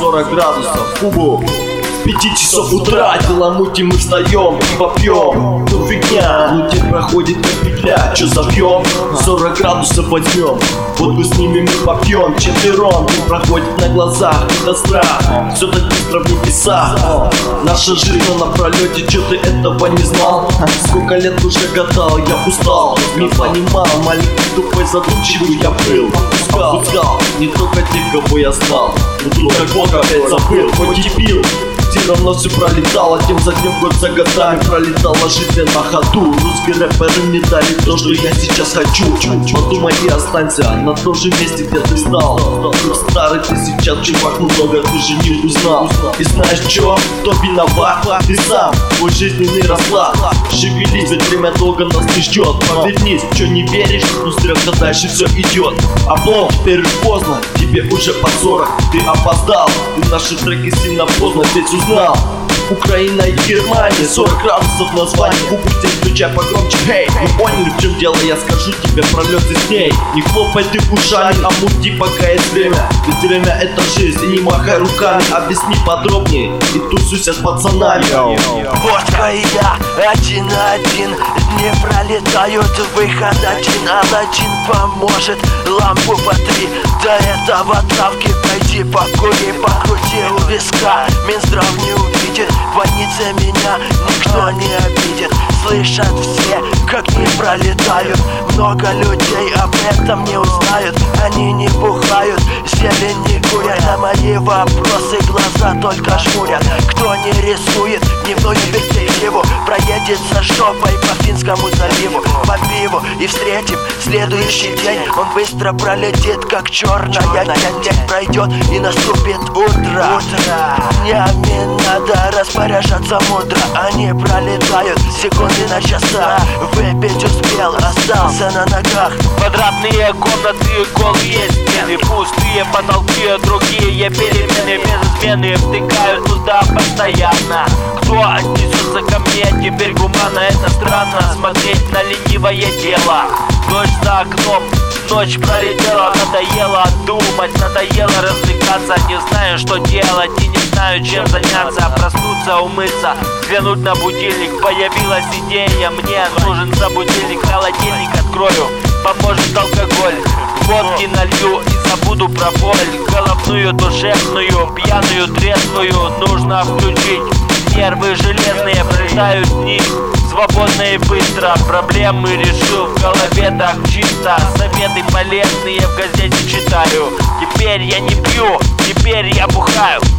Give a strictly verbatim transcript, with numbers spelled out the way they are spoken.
сорок градусов. Фугу. Пяти часов утра, дела мутим, мы встаем и попьем. Ну фигня, ну день проходит как петля. Чё запьем? сорок градусов возьмем. Вот мы с ними мы попьем. Четвером день проходит на глазах. Это страх, все так быстро в небесах. Наша жизнь на пролете, чё ты этого не знал? Сколько лет уже гадал, я устал. Не понимал, маленький тупой задумчивый я был. Опускал, опускал, не только тех, кого я знал. Но как Бог опять забыл, хоть и пил. Все равно все пролетало, день за днем, год за годами пролетала жизнь на ходу. Русские рэперы мне дали то, что я сейчас хочу. Подумай и останься на том же месте, где ты стал. Старый ты сейчас, чувак, много ты же не узнал. И знаешь чё? Кто виноват? Ты сам, твой жизненный расклад. Шевелись, ведь время долго нас не ждет. Повернись, чё не веришь? Ну зря, дальше все идет. Облом, теперь уж поздно, тебе уже под сорок. Ты опоздал, ты наши треки сильно поздно здесь узнал. Украина и Германия, сорок градусов название. Губы здесь включай погромче, хей. Вы поняли, в чем дело, я скажу тебе пролет с ней. Не хлопай ты ушами, а мути пока есть время. Ведь время это жизнь, и не махай руками. Объясни подробнее и тусуйся с пацанами. Водка и я, один на один. Дни пролетают, выход один. Аладдин поможет, лампу потри. До этого травки пойди покури. Покрути у виска, Минздрав не увидит. В больнице меня никто не обидит. Слышат все, как не пролетают. Много людей об этом не узнают. Они не бухают, зелень не курят. На мои вопросы глаза только жмурят. Кто не рисует дневную перспективу, проедется жопой по Финскому заливу, по пиву и встретим следующий день. Он быстро пролетит, как черная тень. Пройдет и наступит утро. Днями надо распоряжаться мудро. Они пролетают секунды на часа. Выпить успел, остался на ногах. Квадратные комнаты, голые стены, пустые потолки, другие перемены без измены втыкают туда постоянно. Кто отнесется ко мне теперь гуманно? Это странно смотреть на ленивое дело. Дождь за окном, ночь пролетела, надоело думать, надоело развлекаться. Не знаю, что делать и не знаю, чем заняться. Проснуться, умыться, взглянуть на будильник. Появилась идея, мне нужен за будильник. Холодильник открою, поможет алкоголь. Водки налью и забуду про боль. Головную, душевную, пьяную, трезвую нужно включить. Нервы железные, пролетают дни свободно и быстро. Проблемы решил, в голове так чисто. Советы полезные в газете читаю. Теперь я не пью, теперь я бухаю.